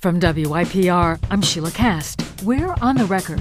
From WYPR, I'm Sheila Kast. We're on the record.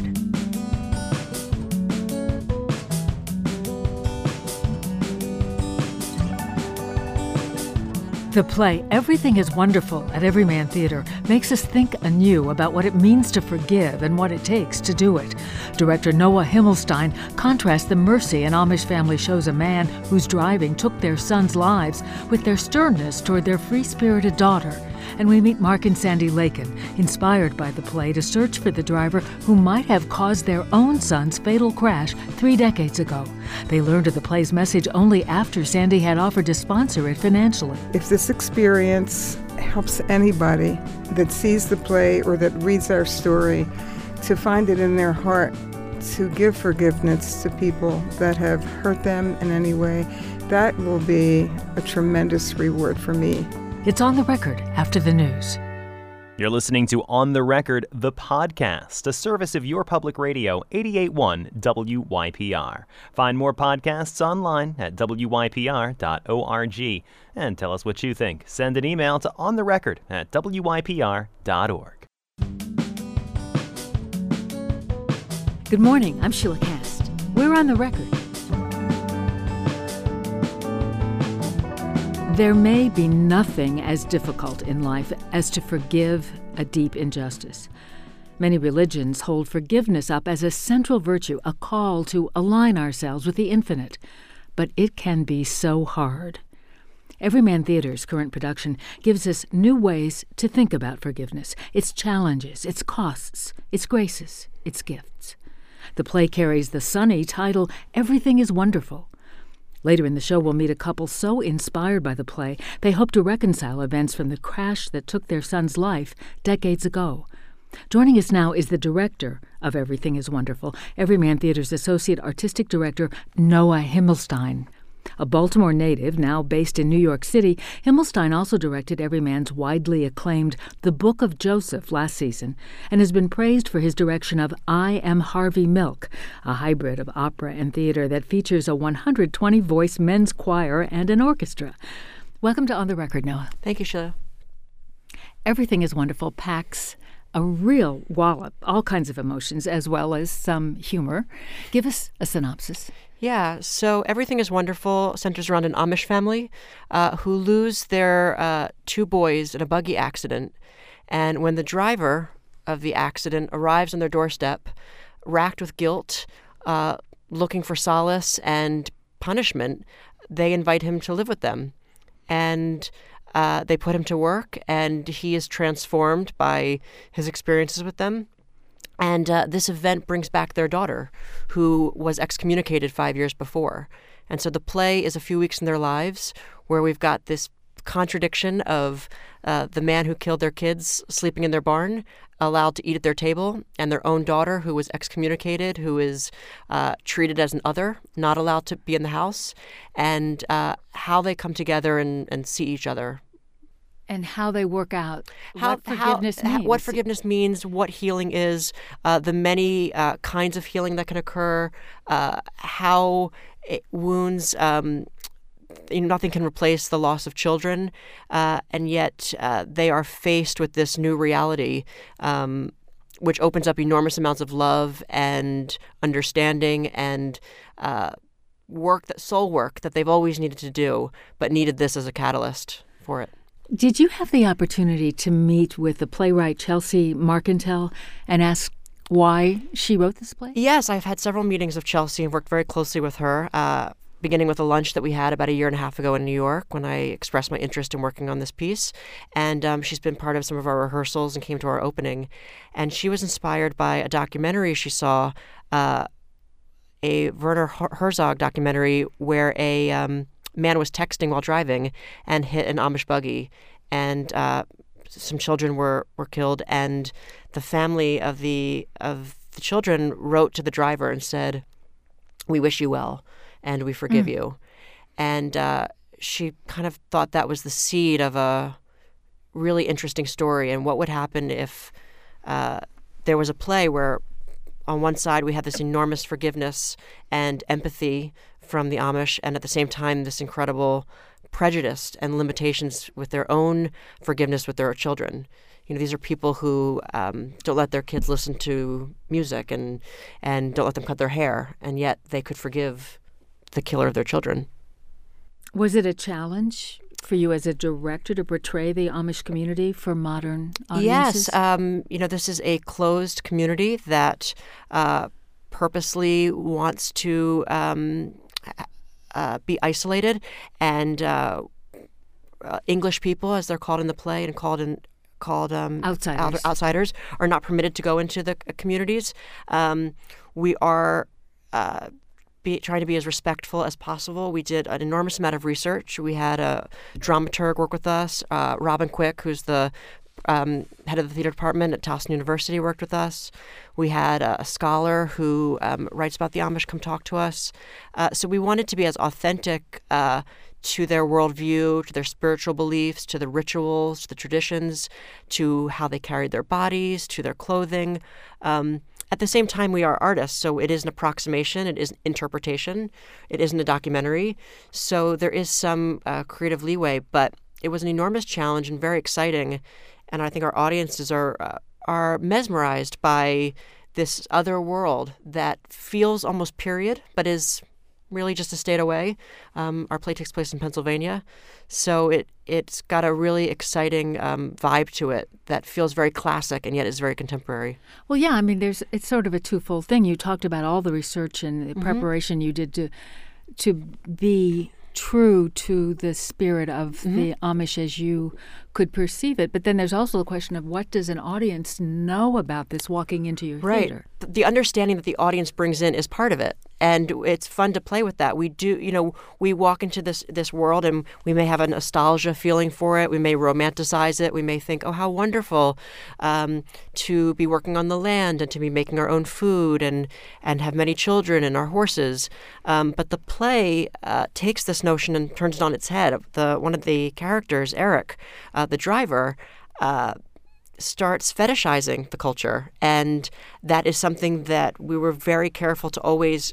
The play Everything is Wonderful at Everyman Theatre makes us think anew about what it means to forgive and what it takes to do it. Director Noah Himmelstein contrasts the mercy an Amish family shows a man whose driving took their sons' lives with their sternness toward their free-spirited daughter. And we meet Mark and Sandy Lakin, inspired by the play to search for the driver who might have caused their own son's fatal crash 3 decades ago. They learned of the play's message only after Sandy had offered to sponsor it financially. If this experience helps anybody that sees the play or that reads our story to find it in their heart to give forgiveness to people that have hurt them in any way, that will be a tremendous reward for me. It's On the Record after the news. You're listening to On the Record, the podcast, a service of your public radio, 88.1 WYPR. Find more podcasts online at wypr.org. And tell us what you think. Send an email to ontherecord@wypr.org. Good morning, I'm Sheila Kast. We're on the record. There may be nothing as difficult in life as to forgive a deep injustice. Many religions hold forgiveness up as a central virtue, a call to align ourselves with the infinite. But it can be so hard. Everyman Theatre's current production gives us new ways to think about forgiveness, its challenges, its costs, its graces, its gifts. The play carries the sunny title, Everything is Wonderful. Later in the show, we'll meet a couple so inspired by the play, they hope to reconcile events from the crash that took their son's life decades ago. Joining us now is the director of Everything is Wonderful, Everyman Theatre's Associate Artistic Director, Noah Himmelstein. A Baltimore native, now based in New York City, Himmelstein also directed Everyman's widely acclaimed The Book of Joseph last season and has been praised for his direction of I Am Harvey Milk, a hybrid of opera and theater that features a 120-voice men's choir and an orchestra. Welcome to On the Record, Noah. Thank you, Sheila. Everything is Wonderful packs a real wallop, all kinds of emotions, as well as some humor. Give us a synopsis. Yeah, so Everything is Wonderful centers around an Amish family who lose their 2 boys in a buggy accident. And when the driver of the accident arrives on their doorstep, racked with guilt, looking for solace and punishment, they invite him to live with them. And they put him to work, and he is transformed by his experiences with them. And this event brings back their daughter, who was excommunicated 5 years before. And so the play is a few weeks in their lives where we've got this contradiction of the man who killed their kids sleeping in their barn, allowed to eat at their table, and their own daughter who was excommunicated, who is treated as an other, not allowed to be in the house, and how they come together and see each other. And how they work out what forgiveness means. What healing is, the many kinds of healing that can occur, how wounds, nothing can replace the loss of children, and yet they are faced with this new reality, which opens up enormous amounts of love and understanding and soul work that they've always needed to do, but needed this as a catalyst for it. Did you have the opportunity to meet with the playwright Chelsea Marcantel and ask why she wrote this play? Yes, I've had several meetings with Chelsea and worked very closely with her, beginning with a lunch that we had about 1.5 years ago in New York when I expressed my interest in working on this piece. And she's been part of some of our rehearsals and came to our opening. And she was inspired by a documentary she saw, a Werner Herzog documentary where a man was texting while driving and hit an Amish buggy, and some children were killed. And the family of the children wrote to the driver and said, "We wish you well, and we forgive you." And she kind of thought that was the seed of a really interesting story. And what would happen if there was a play where on one side we had this enormous forgiveness and empathy from the Amish, and at the same time this incredible prejudice and limitations with their own forgiveness with their children. These are people who don't let their kids listen to music and don't let them cut their hair, and yet they could forgive the killer of their children. Was it a challenge for you as a director to portray the Amish community for modern audiences? Yes. This is a closed community that purposely wants to be isolated, and English people, as they're called in the play and called outsiders, are not permitted to go into the communities. We are trying to be as respectful as possible. We did an enormous amount of research. We had a dramaturg work with us, Robin Quick, who's the head of the theater department at Towson University, worked with us. We had a scholar who writes about the Amish come talk to us. So we wanted to be as authentic to their worldview, to their spiritual beliefs, to the rituals, to the traditions, to how they carried their bodies, to their clothing. At the same time, we are artists, so it is an approximation, it is an interpretation, it isn't a documentary. So there is some creative leeway, but it was an enormous challenge and very exciting. And I think our audiences are mesmerized by this other world that feels almost period, but is really just a state away. Our play takes place in Pennsylvania, so it's got a really exciting vibe to it that feels very classic and yet is very contemporary. Well, yeah, I mean, it's sort of a twofold thing. You talked about all the research and the preparation you did to be true to the spirit of the Amish as you could perceive it. But then there's also the question of what does an audience know about this walking into your theater? The understanding that the audience brings in is part of it. And it's fun to play with that. We do, we walk into this world and we may have a nostalgia feeling for it. We may romanticize it. We may think, oh, how wonderful to be working on the land and to be making our own food and have many children and our horses. But the play takes this notion and turns it on its head. One of the characters, Eric, the driver, starts fetishizing the culture. And that is something that we were very careful to always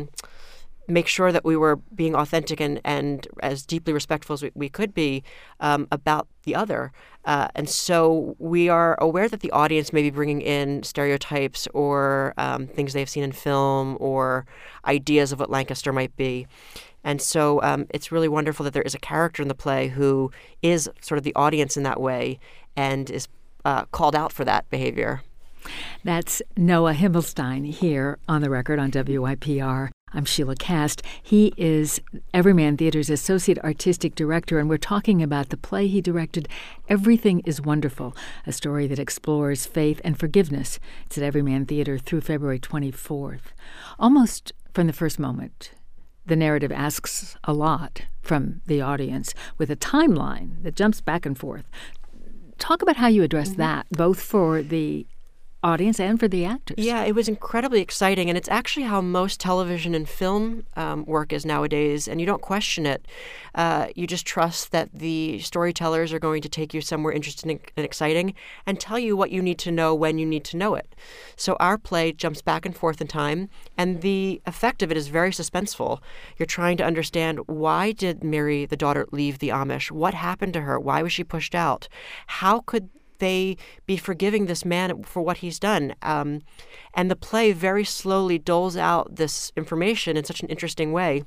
make sure that we were being authentic and as deeply respectful as we could be about the other. And so we are aware that the audience may be bringing in stereotypes or things they've seen in film or ideas of what Lancaster might be. And so it's really wonderful that there is a character in the play who is sort of the audience in that way and is called out for that behavior. That's Noah Himmelstein here on the record on WYPR. I'm Sheila Kast. He is Everyman Theater's Associate Artistic Director, and we're talking about the play he directed, Everything is Wonderful, a story that explores faith and forgiveness. It's at Everyman Theater through February 24th. Almost from the first moment, the narrative asks a lot from the audience with a timeline that jumps back and forth. Talk about how you address that, both for the audience and for the actors. Yeah, it was incredibly exciting, and it's actually how most television and film work is nowadays, and you don't question it. You just trust that the storytellers are going to take you somewhere interesting and exciting and tell you what you need to know when you need to know it. So our play jumps back and forth in time, and the effect of it is very suspenseful. You're trying to understand, why did Mary, the daughter, leave the Amish? What happened to her? Why was she pushed out? How could they be forgiving this man for what he's done? And the play very slowly doles out this information in such an interesting way.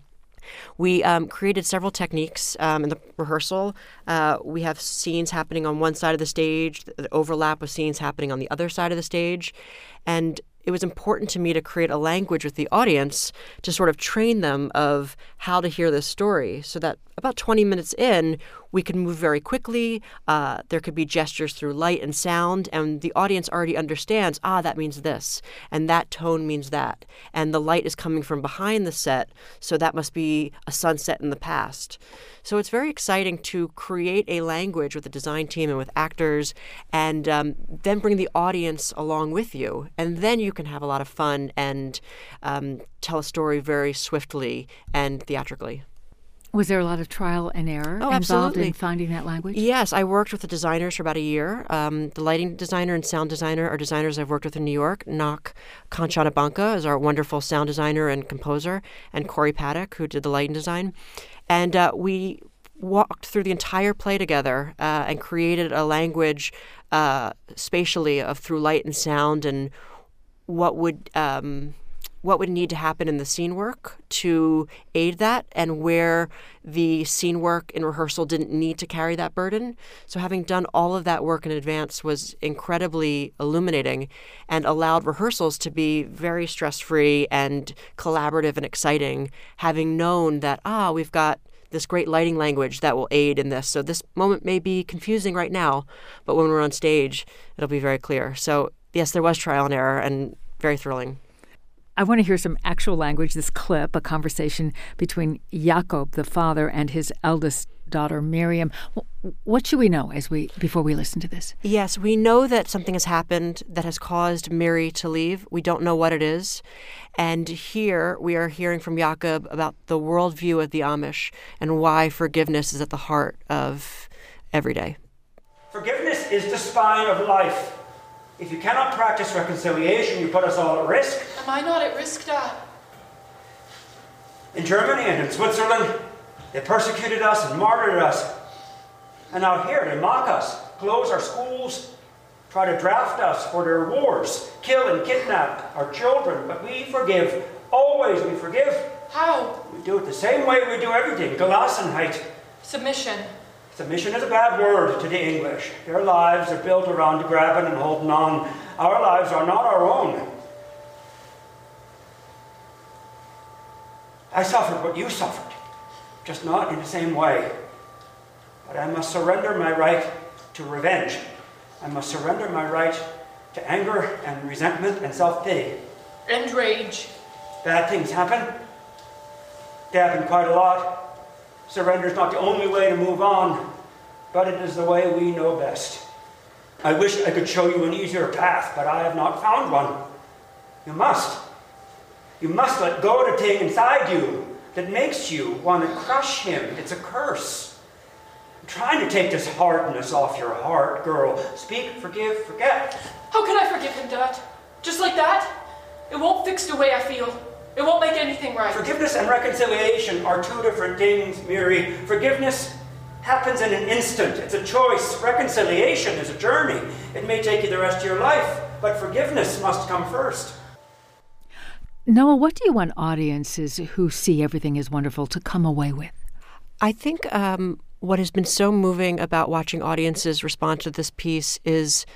We created several techniques in the rehearsal. We have scenes happening on one side of the stage that overlap with scenes happening on the other side of the stage. And it was important to me to create a language with the audience to sort of train them of how to hear this story, so that about 20 minutes in, we could move very quickly. There could be gestures through light and sound, and the audience already understands, that means this, and that tone means that. And the light is coming from behind the set, so that must be a sunset in the past. So it's very exciting to create a language with the design team and with actors, and then bring the audience along with you. And then you can have a lot of fun and tell a story very swiftly and theatrically. Was there a lot of trial and error involved in finding that language? Yes, I worked with the designers for about a year. The lighting designer and sound designer are designers I've worked with in New York. Nak Kanchanabanka is our wonderful sound designer and composer, and Corey Paddock, who did the lighting design. And we walked through the entire play together and created a language spatially through light and sound and what would need to happen in the scene work to aid that, and where the scene work in rehearsal didn't need to carry that burden. So having done all of that work in advance was incredibly illuminating and allowed rehearsals to be very stress-free and collaborative and exciting, having known that, we've got this great lighting language that will aid in this. So this moment may be confusing right now, but when we're on stage, it'll be very clear. So yes, there was trial and error and very thrilling. I want to hear some actual language, this clip, a conversation between Jakob, the father, and his eldest daughter, Miriam. What should we know before we listen to this? Yes, we know that something has happened that has caused Miri to leave. We don't know what it is. And here we are hearing from Jakob about the worldview of the Amish and why forgiveness is at the heart of every day. Forgiveness is the spine of life. If you cannot practice reconciliation, you put us all at risk. Am I not at risk, Dad? In Germany and in Switzerland, they persecuted us and martyred us. And now here they mock us, close our schools, try to draft us for their wars, kill and kidnap our children. But we forgive. Always we forgive. How? We do it the same way we do everything. Gelassenheit. Submission. Submission is a bad word to the English. Their lives are built around grabbing and holding on. Our lives are not our own. I suffered what you suffered, just not in the same way. But I must surrender my right to revenge. I must surrender my right to anger and resentment and self-pity. And rage. Bad things happen. They happen quite a lot. Surrender is not the only way to move on, but it is the way we know best. I wish I could show you an easier path, but I have not found one. You must. You must let go of the thing inside you that makes you want to crush him. It's a curse. I'm trying to take this hardness off your heart, girl. Speak, forgive, forget. How can I forgive him, Dad? Just like that? It won't fix the way I feel. It won't make anything right. Forgiveness and reconciliation are two different things, Miri. Forgiveness happens in an instant. It's a choice. Reconciliation is a journey. It may take you the rest of your life, but forgiveness must come first. Noah, what do you want audiences who see Everything is Wonderful to come away with? I think what has been so moving about watching audiences respond to this piece is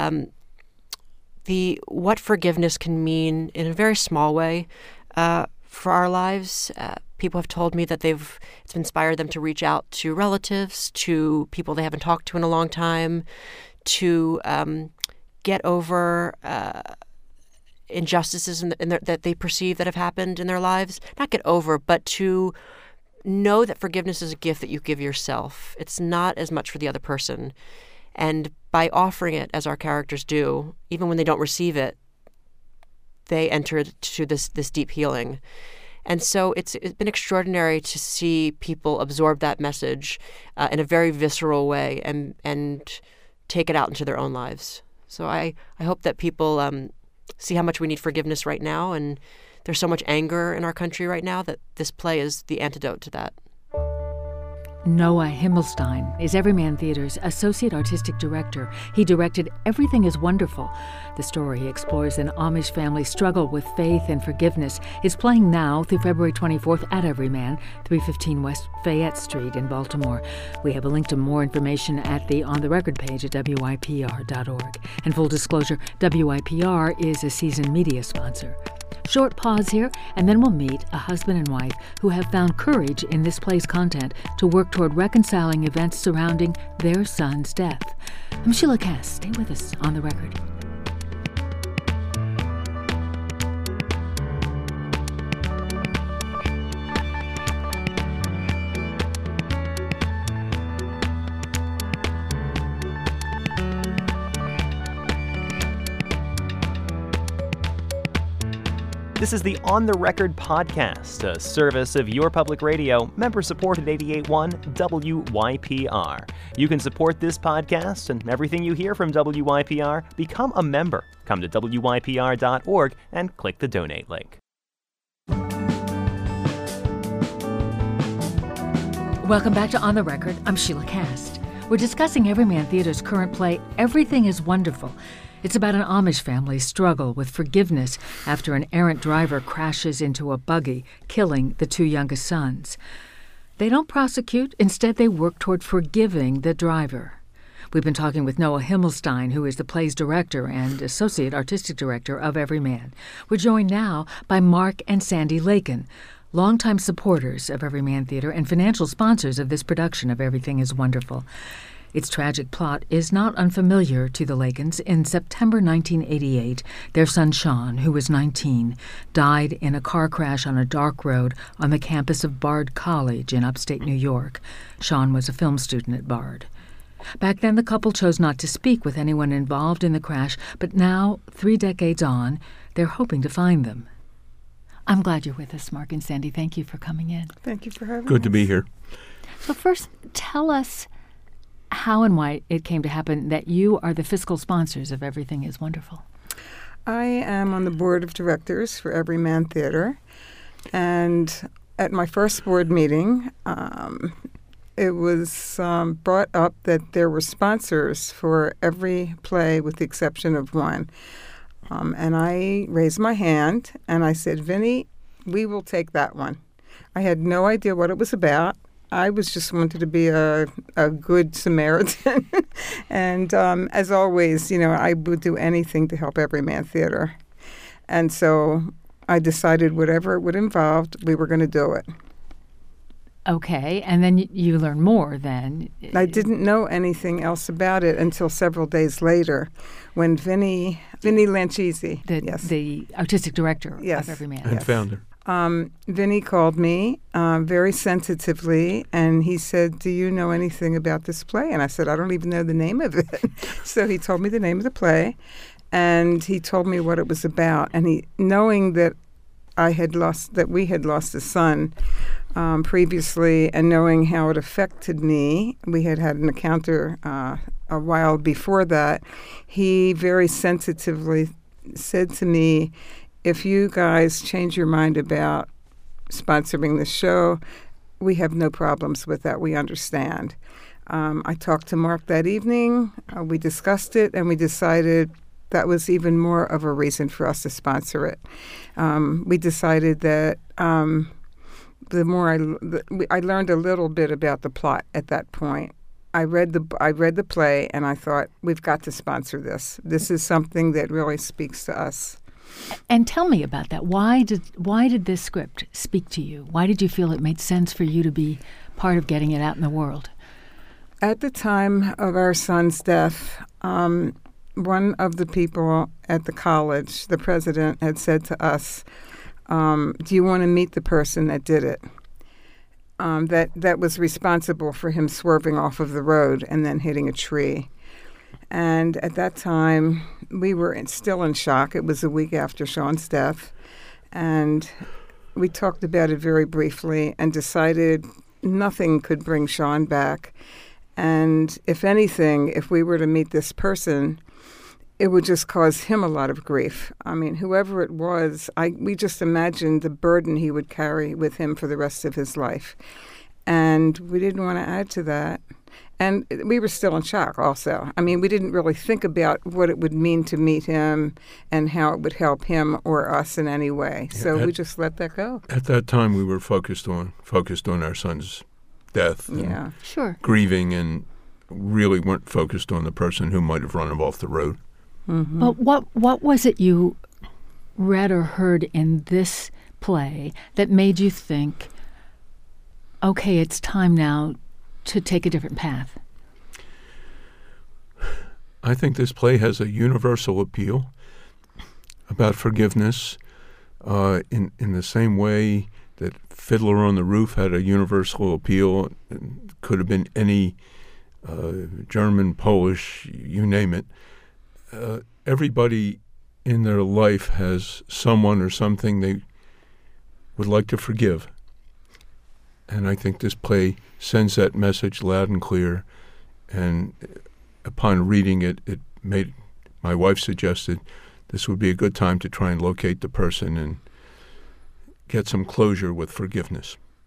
what forgiveness can mean in a very small way for our lives. People have told me that it's inspired them to reach out to relatives, to people they haven't talked to in a long time, to get over injustices that they perceive that have happened in their lives. Not get over, but to know that forgiveness is a gift that you give yourself. It's not as much for the other person. And by offering it, as our characters do, even when they don't receive it, they enter to this deep healing. And so it's been extraordinary to see people absorb that message in a very visceral way and take it out into their own lives. So I hope that people see how much we need forgiveness right now, and there's so much anger in our country right now that this play is the antidote to that. Noah Himmelstein is Everyman Theater's Associate Artistic Director. He directed Everything is Wonderful. The story explores an Amish family's struggle with faith and forgiveness. It's playing now through February 24th at Everyman, 315 West Fayette Street in Baltimore. We have a link to more information at the On the Record page at WYPR.org. And full disclosure, WYPR is a seasoned media sponsor. Short pause here, and then we'll meet a husband and wife who have found courage in this play's content to work toward reconciling events surrounding their son's death. I'm Sheila Cass. Stay with us on the record. This is the On the Record podcast, a service of Your Public Radio, member-supported 88.1 WYPR. You can support this podcast and everything you hear from WYPR. Become a member. Come to WYPR.org and click the donate link. Welcome back to On the Record. I'm Sheila Cast. We're discussing Everyman Theater's current play, Everything is Wonderful. It's about an Amish family's struggle with forgiveness after an errant driver crashes into a buggy, killing the two youngest sons. They don't prosecute. Instead, they work toward forgiving the driver. We've been talking with Noah Himmelstein, who is the play's director and associate artistic director of Everyman. We're joined now by Mark and Sandy Lakin, longtime supporters of Everyman Theater and financial sponsors of this production of Everything is Wonderful. Its tragic plot is not unfamiliar to the Lakins. In September 1988, their son Sean, who was 19, died in a car crash on a dark road on the campus of Bard College in upstate New York. Sean was a film student at Bard. Back then, the couple chose not to speak with anyone involved in the crash, but now, 3 decades on, they're hoping to find them. I'm glad you're with us, Mark and Sandy. Thank you for coming in. Thank you for having us. Good to be here. So first, tell us how and why it came to happen that you are the fiscal sponsors of Everything is Wonderful. I am on the board of directors for Everyman Theater, and at my first board meeting, it was brought up that there were sponsors for every play with the exception of one. And I raised my hand, and I said, Vinny, we will take that one. I had no idea what it was about. I was just wanted to be a good Samaritan. And as always, I would do anything to help Everyman Theater. And so I decided whatever it would involve, we were going to do it. Okay, and then you learn more then. I didn't know anything else about it until several days later when Vinny Lanchisi, the artistic director of Everyman. And founder. Vinny called me very sensitively, and he said, do you know anything about this play? And I said, I don't even know the name of it. So he told me the name of the play, and he told me what it was about. And knowing that we had lost a son previously, and knowing how it affected me, we had an encounter a while before that, he very sensitively said to me, if you guys change your mind about sponsoring the show, we have no problems with that. We understand. I talked to Mark that evening. We discussed it, and we decided that was even more of a reason for us to sponsor it. We decided that the more I learned a little bit about the plot at that point. I read the play, and I thought, we've got to sponsor this. This is something that really speaks to us. And tell me about that. Why did this script speak to you? Why did you feel it made sense for you to be part of getting it out in the world? At the time of our son's death, one of the people at the college, the president, had said to us, do you want to meet the person that did it? That was responsible for him swerving off of the road and then hitting a tree. And at that time, we were still in shock. It was a week after Sean's death. And we talked about it very briefly and decided nothing could bring Sean back. And if anything, if we were to meet this person, it would just cause him a lot of grief. I mean, whoever it was, we just imagined the burden he would carry with him for the rest of his life. And we didn't want to add to that. And we were still in shock also. I mean, we didn't really think about what it would mean to meet him and how it would help him or us in any way. So we just let that go. At that time, we were focused on our son's death. Yeah, sure. Grieving, and really weren't focused on the person who might have run him off the road. Mm-hmm. But what was it you read or heard in this play that made you think, okay, it's time now to take a different path? I think this play has a universal appeal about forgiveness in the same way that Fiddler on the Roof had a universal appeal. It could have been any German, Polish, you name it. Everybody in their life has someone or something they would like to forgive. And I think this play sends that message loud and clear. And upon reading it, my wife suggested this would be a good time to try and locate the person and get some closure with forgiveness.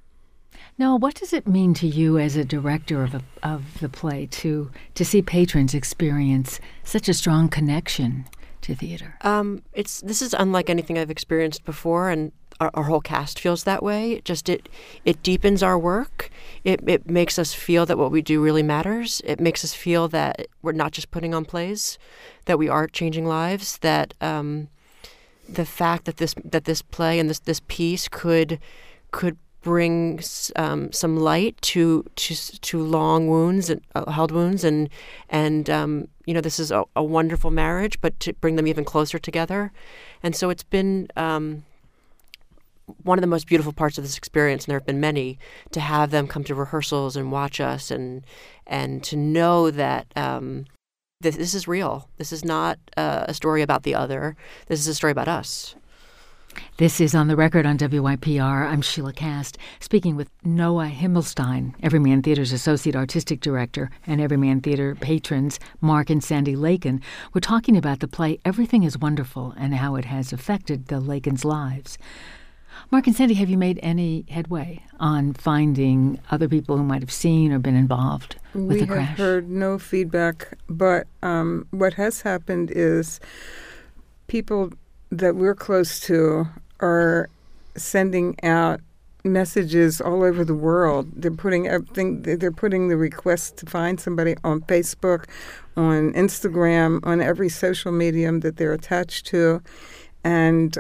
Now, what does it mean to you as a director of the play to see patrons experience such a strong connection to theater? This is unlike anything I've experienced before, and our whole cast feels that way. It deepens our work. It makes us feel that what we do really matters. It makes us feel that we're not just putting on plays, that we are changing lives. That the fact that this play and this piece could bring some light to long wounds and held wounds, and this is a wonderful marriage, but to bring them even closer together. And so it's been one of the most beautiful parts of this experience, and there have been many, to have them come to rehearsals and watch us, and to know that this is real. This is not a story about the other. This is a story about us. This is On the Record on WYPR. I'm Sheila Kast, speaking with Noah Himmelstein, Everyman Theater's Associate Artistic Director, and Everyman Theater patrons Mark and Sandy Lakin. We're talking about the play Everything is Wonderful and how it has affected the Lakins' lives. Mark and Sandy, have you made any headway on finding other people who might have seen or been involved with the crash? We have heard no feedback, but what has happened is people that we're close to are sending out messages all over the world. They're putting everything. They're putting the request to find somebody on Facebook, on Instagram, on every social medium that they're attached to, and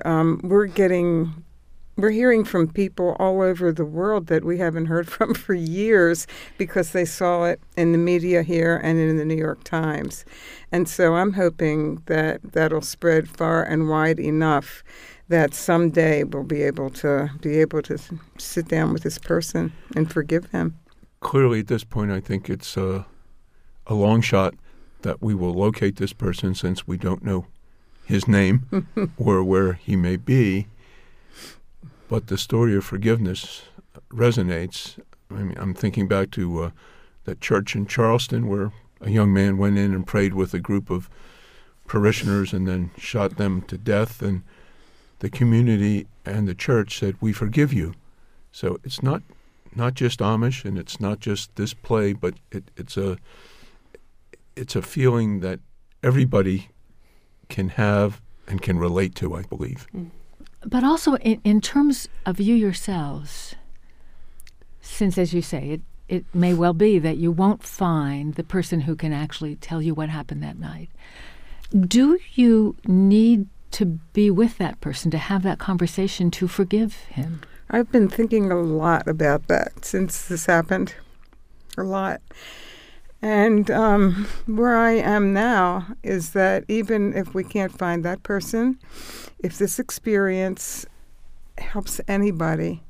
we're hearing from people all over the world that we haven't heard from for years because they saw it in the media here and in the New York Times. And so I'm hoping that that'll spread far and wide enough that someday we'll be able to sit down with this person and forgive him. Clearly, at this point, I think it's a long shot that we will locate this person, since we don't know his name or where he may be. But the story of forgiveness resonates. I mean, I'm thinking back to that church in Charleston where a young man went in and prayed with a group of parishioners and then shot them to death. And the community and the church said, "We forgive you." So it's not just Amish, and it's not just this play, but it's a feeling that everybody can have and can relate to, I believe. But also in terms of you yourselves, since, as you say, it may well be that you won't find the person who can actually tell you what happened that night. Do you need to be with that person, to have that conversation, to forgive him? I've been thinking a lot about that since this happened. A lot. And where I am now is that even if we can't find that person, if this experience helps anybody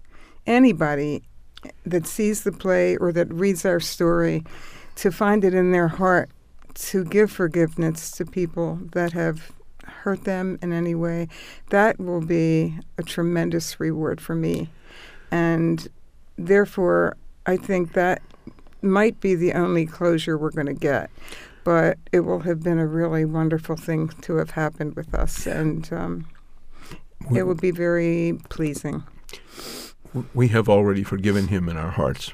that sees the play or that reads our story to find it in their heart to give forgiveness to people that have hurt them in any way, that will be a tremendous reward for me. And therefore, I think that might be the only closure we're going to get. But it will have been a really wonderful thing to have happened with us, and it will be very pleasing. We have already forgiven him in our hearts.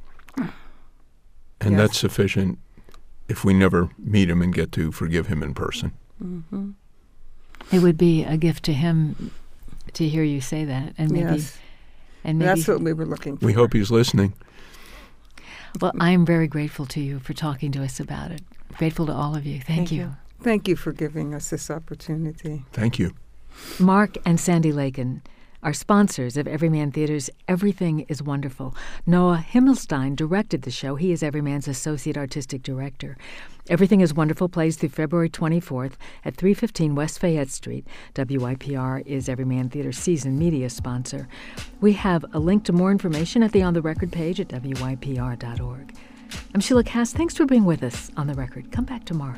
And Yes. that's sufficient if we never meet him and get to forgive him in person. Mm-hmm. It would be a gift to him to hear you say that, and maybe, Yes. and maybe That's what we were looking for. We hope he's listening. Well, I'm very grateful to you for talking to us about it. Grateful to all of you. Thank you. Thank you for giving us this opportunity. Thank you. Mark and Sandy Lakin are sponsors of Everyman Theater's Everything is Wonderful. Noah Himmelstein directed the show. He is Everyman's Associate Artistic Director. Everything is Wonderful plays through February 24th at 315 West Fayette Street. WYPR is Everyman Theater's season media sponsor. We have a link to more information at the On the Record page at WYPR.org. I'm Sheila Kast. Thanks for being with us on The Record. Come back tomorrow.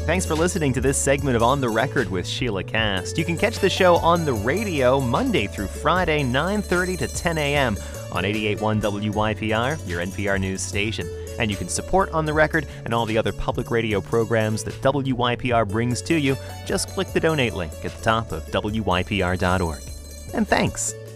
Thanks for listening to this segment of On the Record with Sheila Cast. You can catch the show on the radio Monday through Friday, 9:30 to 10 a.m. on 88.1 WYPR, your NPR news station. And you can support On the Record and all the other public radio programs that WYPR brings to you. Just click the donate link at the top of WYPR.org. And thanks.